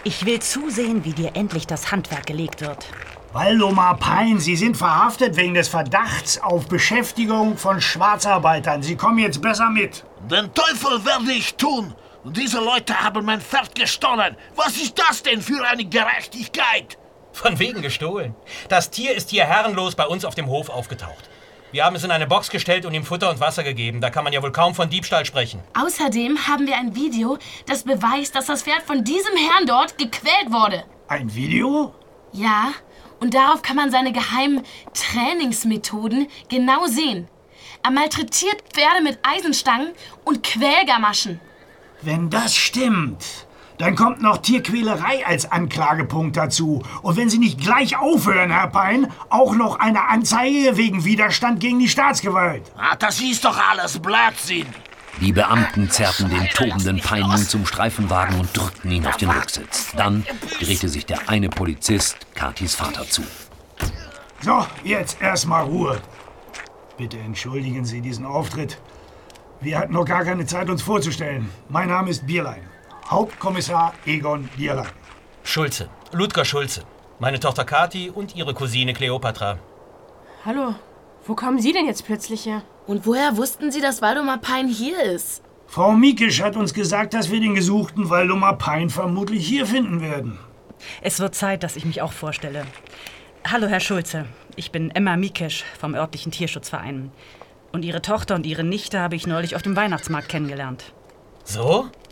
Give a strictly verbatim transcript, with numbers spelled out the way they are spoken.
Ich will zusehen, wie dir endlich das Handwerk gelegt wird. Waldemar Pein, Sie sind verhaftet wegen des Verdachts auf Beschäftigung von Schwarzarbeitern. Sie kommen jetzt besser mit. Den Teufel werde ich tun. Diese Leute haben mein Pferd gestohlen. Was ist das denn für eine Gerechtigkeit? Von wegen gestohlen. Das Tier ist hier herrenlos bei uns auf dem Hof aufgetaucht. Wir haben es in eine Box gestellt und ihm Futter und Wasser gegeben. Da kann man ja wohl kaum von Diebstahl sprechen. Außerdem haben wir ein Video, das beweist, dass das Pferd von diesem Herrn dort gequält wurde. Ein Video? Ja, und darauf kann man seine geheimen Trainingsmethoden genau sehen. Er malträtiert Pferde mit Eisenstangen und Quälgamaschen. Wenn das stimmt, dann kommt noch Tierquälerei als Anklagepunkt dazu. Und wenn Sie nicht gleich aufhören, Herr Pein, auch noch eine Anzeige wegen Widerstand gegen die Staatsgewalt. Ah, das ist doch alles Blödsinn. Die Beamten zerrten den tobenden Pein nun zum Streifenwagen und drückten ihn auf den Rücksitz. Dann drehte sich der eine Polizist Katis Vater zu. So, jetzt erstmal Ruhe. Bitte entschuldigen Sie diesen Auftritt. Wir hatten noch gar keine Zeit, uns vorzustellen. Mein Name ist Bierlein. Hauptkommissar Egon Bierlein. Schulze, Ludger Schulze. Meine Tochter Kathi und ihre Cousine Kleopatra. Hallo, wo kommen Sie denn jetzt plötzlich her? Und woher wussten Sie, dass Waldemar Pein hier ist? Frau Miekisch hat uns gesagt, dass wir den gesuchten Waldemar Pein vermutlich hier finden werden. Es wird Zeit, dass ich mich auch vorstelle. Hallo, Herr Schulze. Ich bin Emma Miekisch vom örtlichen Tierschutzverein. Und Ihre Tochter und Ihre Nichte habe ich neulich auf dem Weihnachtsmarkt kennengelernt. So?